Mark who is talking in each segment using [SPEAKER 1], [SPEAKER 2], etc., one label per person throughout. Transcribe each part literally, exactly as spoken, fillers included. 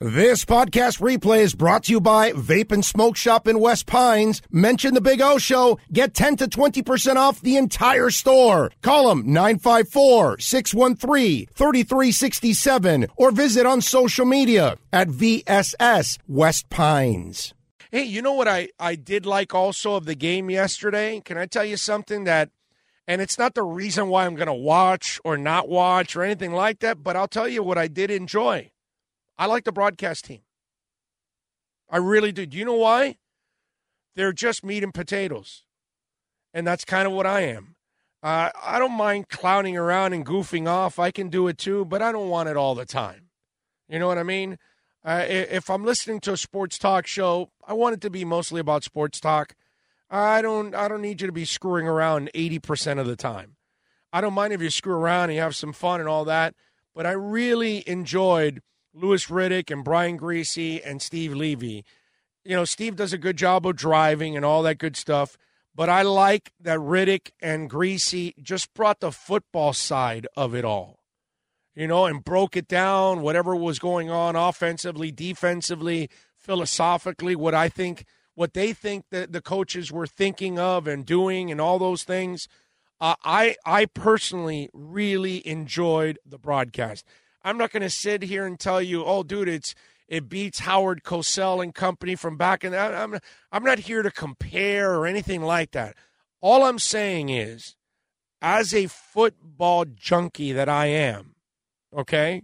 [SPEAKER 1] This podcast replay is brought to you by Vape and Smoke Shop in West Pines. Mention the Big O Show. Get ten to twenty percent off the entire store. Call them nine five four, six one three, three three six seven or visit on social media at V S S West Pines.
[SPEAKER 2] Hey, you know what I, I did like also of the game yesterday? Can I tell you something that, and it's not the reason why I'm going to watch or not watch or anything like that, but I'll tell you what I did enjoy. I like the broadcast team. I really do. Do you know why? They're just meat and potatoes. And that's kind of what I am. Uh, I don't mind clowning around and goofing off. I can do it too, but I don't want it all the time. You know what I mean? Uh, if I'm listening to a sports talk show, I want it to be mostly about sports talk. I don't I don't need you to be screwing around eighty percent of the time. I don't mind if you screw around and you have some fun and all that, but I really enjoyed Louis Riddick and Brian Griese and Steve Levy. You know, Steve does a good job of driving and all that good stuff, but I like that Riddick and Griese just brought the football side of it all, you know, and broke it down, whatever was going on offensively, defensively, philosophically, what I think, what they think that the coaches were thinking of and doing and all those things. Uh, I, I personally really enjoyed the broadcast. I'm not going to sit here and tell you, oh, dude, it's it beats Howard Cosell and company from back in the, I'm I'm not here to compare or anything like that. All I'm saying is, as a football junkie that I am, okay,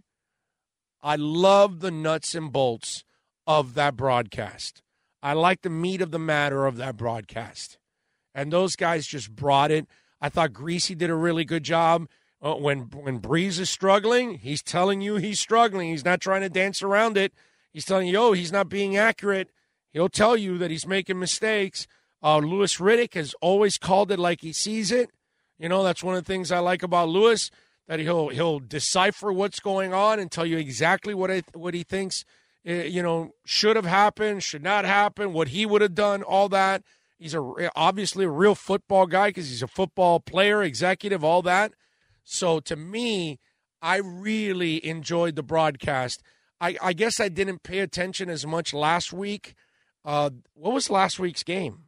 [SPEAKER 2] I love the nuts and bolts of that broadcast. I like the meat of the matter of that broadcast. And those guys just brought it. I thought Griese did a really good job. Uh, when when Breeze is struggling, he's telling you he's struggling. He's not trying to dance around it. He's telling you, oh, he's not being accurate. He'll tell you that he's making mistakes. Uh, Louis Riddick has always called it like he sees it. You know, that's one of the things I like about Louis, that he'll he'll decipher what's going on and tell you exactly what I, what he thinks, uh, you know, should have happened, should not happen, what he would have done, all that. He's a, obviously a real football guy because he's a football player, executive, all that. So to me, I really enjoyed the broadcast. I, I guess I didn't pay attention as much last week. Uh, what was last week's game?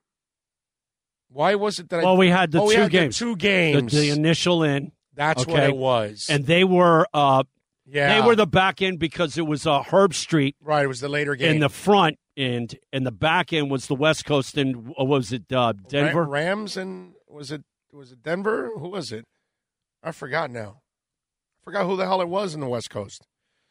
[SPEAKER 2] Why was it that I...
[SPEAKER 3] Well, we had the
[SPEAKER 2] oh,
[SPEAKER 3] two
[SPEAKER 2] we had
[SPEAKER 3] games.
[SPEAKER 2] The two games.
[SPEAKER 3] The, the initial in.
[SPEAKER 2] That's
[SPEAKER 3] okay.
[SPEAKER 2] what it was.
[SPEAKER 3] And they were uh,
[SPEAKER 2] yeah.
[SPEAKER 3] they were the back end because it was uh, Herb Street.
[SPEAKER 2] Right, it was the later game.
[SPEAKER 3] In the front end, and the back end was the West Coast, and what was it, uh, Denver?
[SPEAKER 2] Rams, and was it was it Denver? Who was it? I forgot now. I forgot who the hell it was in the West Coast.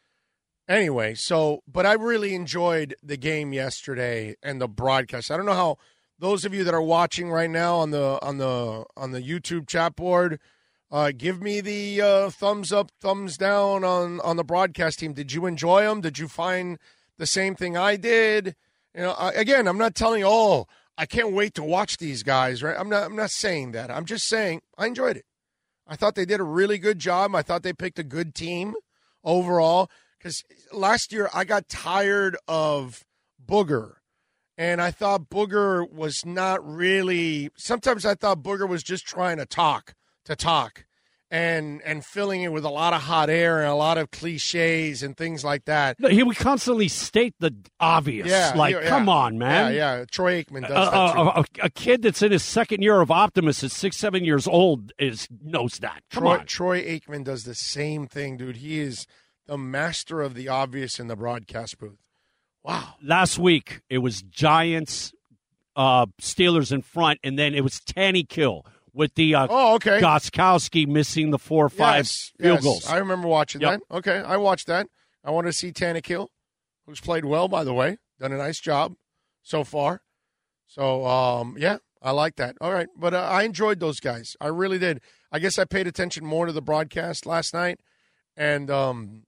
[SPEAKER 2] Anyway, so, but I really enjoyed the game yesterday and the broadcast. I don't know how those of you that are watching right now on the on the on the YouTube chat board, uh, give me the uh, thumbs up, thumbs down on on the broadcast team. Did you enjoy them? Did you find the same thing I did? You know, I, again, I'm not telling you, oh, I can't wait to watch these guys. Right? I'm not. I'm not saying that. I'm just saying I enjoyed it. I thought they did a really good job. I thought they picked a good team overall. Because last year I got tired of Booger. And I thought Booger was not really – sometimes I thought Booger was just trying to talk, to talk, and and filling it with a lot of hot air and a lot of cliches and things like that.
[SPEAKER 3] He would constantly state the obvious.
[SPEAKER 2] Yeah,
[SPEAKER 3] like,
[SPEAKER 2] yeah,
[SPEAKER 3] come
[SPEAKER 2] yeah.
[SPEAKER 3] on, man.
[SPEAKER 2] Yeah, yeah. Troy Aikman does
[SPEAKER 3] uh,
[SPEAKER 2] that too.
[SPEAKER 3] Uh, a, a kid that's in his second year of Optimus is six, seven years old is knows that. Come
[SPEAKER 2] Troy,
[SPEAKER 3] on.
[SPEAKER 2] Troy Aikman does the same thing, dude. He is the master of the obvious in the broadcast booth. Wow.
[SPEAKER 3] Last week, it was Giants, uh, Steelers in front, and then it was Tannehill with the uh,
[SPEAKER 2] oh, okay.
[SPEAKER 3] Gostkowski missing the four or five
[SPEAKER 2] yes,
[SPEAKER 3] field
[SPEAKER 2] yes.
[SPEAKER 3] goals.
[SPEAKER 2] I remember watching
[SPEAKER 3] yep.
[SPEAKER 2] that. Okay, I watched that. I want to see Tannehill, who's played well, by the way. Done a nice job so far. So, um, yeah, I like that. All right, but uh, I enjoyed those guys. I really did. I guess I paid attention more to the broadcast last night, and um,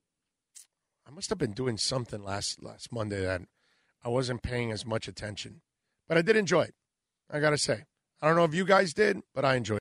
[SPEAKER 2] I must have been doing something last last Monday that I wasn't paying as much attention. But I did enjoy it, I got to say. I don't know if you guys did, but I enjoyed it.